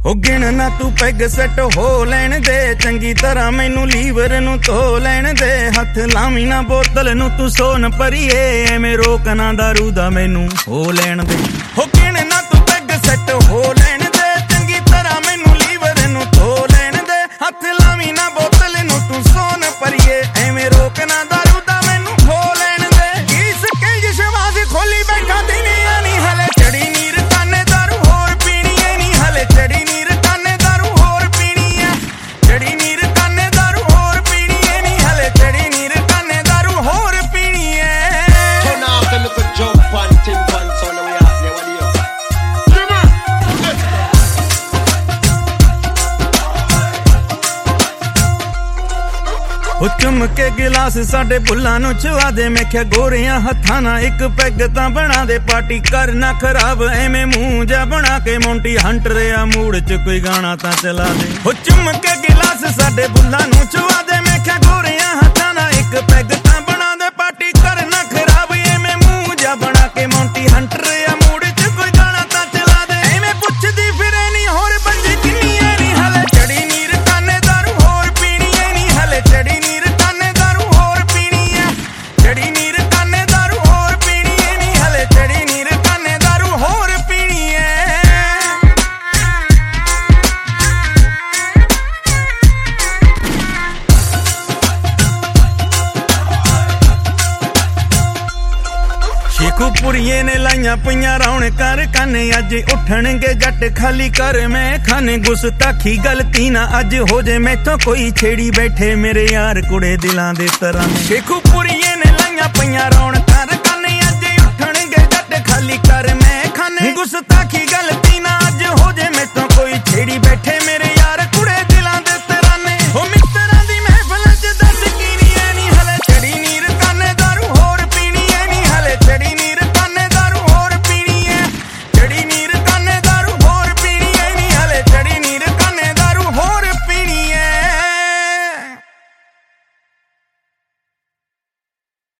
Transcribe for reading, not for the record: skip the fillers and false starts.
ਹੋ ਗਿਣ ਨਾ ਤੂੰ ਪੈਗ ਸੈੱਟ ਹੋ ਲੈਣ ਦੇ ਚੰਗੀ ਤਰ੍ਹਾਂ ਮੈਨੂੰ ਲੀਵਰ ਨੂੰ ਧੋ ਲੈਣ ਦੇ ਹੱਥ ਲਾਵੀਂ ਨਾ ਬੋਤਲ ਨੂੰ ਤੂੰ ਸੋਨ ਭਰੀਏ ਐਵੇਂ ਰੋਕ ਨਾ ਦਾਰੂ ਦਾ ਮੈਨੂੰ ਹੋ ਲੈਣ ਦੇ ਹੋ ਗਿਣ ਨਾ ਤੂੰ ਪੈਗ ਸੈੱਟ ਹੋ ਲੈਣ ਦੇ ਚੰਗੀ ਤਰ੍ਹਾਂ ਮੈਨੂੰ ਲੀਵਰ ਨੂੰ ਧੋ ਲੈਣ ਦੇ ਹੱਥ ਲਾਵੀਂ ਨਾ ਬੋਤਲ ਨੂੰ ਤੂੰ ਸੋਨ ਭਰੀਏ ਐਵੇਂ ਰੋਕ ਨਾ ਦਾਰੂ ਦਾ ਮੈਨੂੰ ਹੋ ਲੈਣ ਦੇ ਇਸ ਕੇ ਸ਼ਵਾਜ਼ ਖੋਲੀ ਬੈਠਾ ਦਿਨੀਆਂ ਨਹੀਂ ਹਲੇ ਚੜੀ ਨੀਰ ਕਾਨੇ ਦਾਰੂ ਹੋਰ ਪੀਣੀ ਐ ਨਹੀਂ ਹਲੇ ਚੜੀ ਚੁੰਮ ਕੇ ਗਿਲਾਸ ਸਾਡੇ ਬੁੱਲਾਂ ਨੂੰ ਚਵਾ ਦੇ ਮੈਂ ਕਿਹਾ ਗੋਰਿਆਂ ਹੱਥਾਂ ਨਾਲ ਇੱਕ ਪੈਗ ਤਾਂ ਬਣਾ ਦੇ ਪਾਰਟੀ ਕਰ ਨਾ ਖਰਾਬ ਐਵੇਂ ਮੂੰਹ ਜਾ ਬਣਾ ਕੇ ਮੌਂਟੀ ਹੰਟ ਰਿਆ ਮੂਡ ਚ ਕੋਈ ਗਾਣਾ ਤਾਂ ਚਲਾ ਦੇ ਹੋ ਚੁੰਮ ਕੇ ਗਿਲਾਸ ਸਾਡੇ ਬੁੱਲਾਂ ਨੂੰ ਚਵਾ ਦੇ ਮੈਂ ਕਿਹਾ ਗੋਰਿਆਂ ਹੱਥਾਂ ਨਾਲ ਇੱਕ ਪੈਗ ਤਾਂ ਬਣਾ ਦੇ ਪਾਰਟੀ ਕਰ ਨਾ ਖਰਾਬ ਐਵੇਂ ਮੂੰਹ ਜਾ ਬਣਾ ਕੇ ਮੌਂਟੀ ਹੰਟ ਰਿਆ ਮੂਡ ਚ ਕੋਈ ਗਾਣਾ ਤਾਂ ਚਲਾ ਦੇ ਐਵੇਂ ਪੁੱਛਦੀ ਫਿਰੇ ਨਹੀਂ ਹੋਰ ਬੰਦੇ ਕਿੰਨੀ ਐ ਨਹੀਂ ਹਲੇ ਚੜੀ ਨੀਰ ਕਾਨੇ ਦਾਰੂ ਹੋਰ ਪੀਣੀ ਐ ਨਹੀਂ ਹਲੇ ਚੜੀ ਕੁਪੁਰੀਏ ਨੇ ਲਾਈਆਂ ਪਈਆਂ ਰੌਣ ਕਰ ਕਾਨੇ ਅੱਜ ਉੱਠਣਗੇ ਜੱਟ ਖਾਲੀ ਕਰ ਮੈਂ ਖਾਨੇ ਗੁਸਤਾਖੀ ਗਲਤੀ ਨਾ ਅੱਜ ਹੋ ਜੇ ਮੈਥੋਂ ਕੋਈ ਛੇੜੀ ਬੈਠੇ ਮੇਰੇ ਯਾਰ ਕੁੜੇ ਦਿਲਾਂ ਦੇ ਤਰ੍ਹਾਂ ਸ਼ੇਖੂਪੁਰੀਏ ਨੇ ਲਾਈਆਂ ਪਈਆਂ ਰੌਣ ਕਰ ਕਾਨੇ ਅੱਜ ਉੱਠਣਗੇ ਜੱਟ ਖਾਲੀ ਕਰ ਮੈਂ ਖਾਨੇ ਗੁਸਤਾਖੀ ਗਲਤੀ ਨਾ ਅੱਜ ਹੋ ਜੇ ਮੈਥੋਂ ਕੋਈ ਛੇੜੀ ਬੈਠੇ ਮੇਰੇ